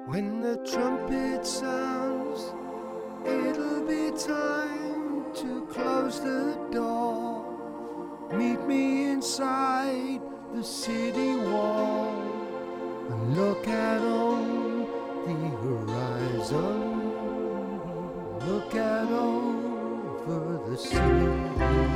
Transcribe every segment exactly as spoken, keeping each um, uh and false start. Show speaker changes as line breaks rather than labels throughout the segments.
When the trumpet sounds, it'll be time to close the door. Meet me inside the city wall and look out on the horizon. Look out over the sea.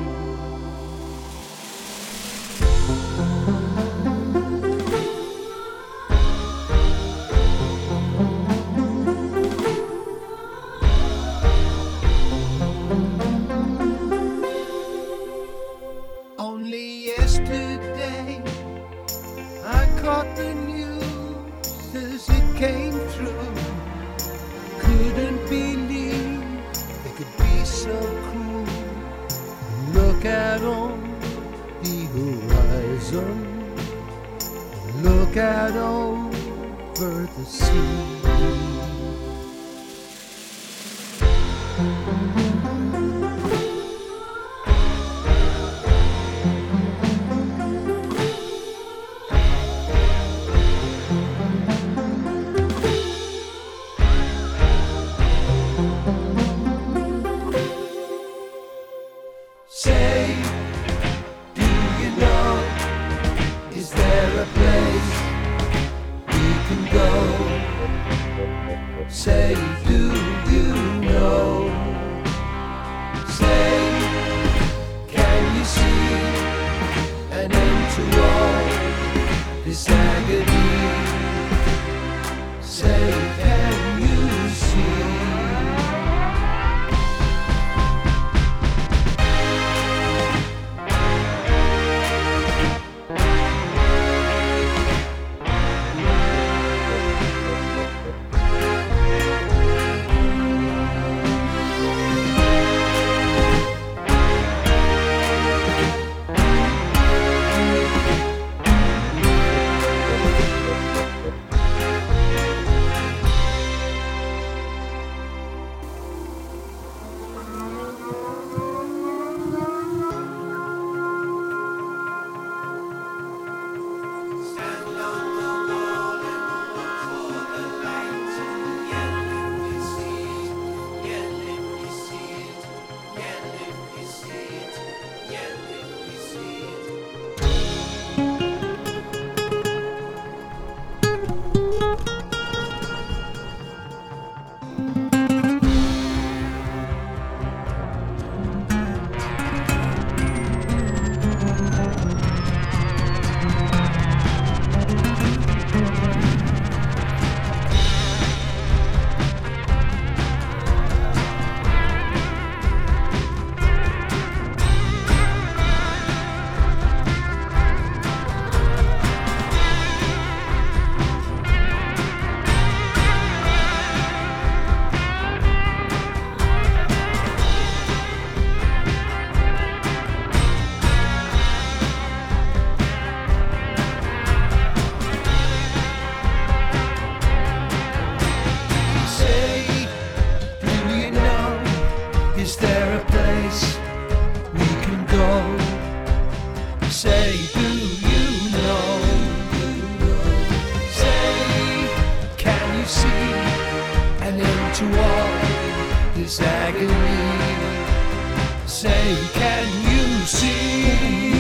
Only yesterday I caught the news as it came through. Couldn't believe it could be so cruel. Look out on the horizon. Look out over the sea. Say, do you know, is there a place we can go? Say, do you know? Say, can you see an end to all this agony? Say, can you see? Is there a place we can go? Say, do you know? Say, can you see an end to all this agony? Say, can you see?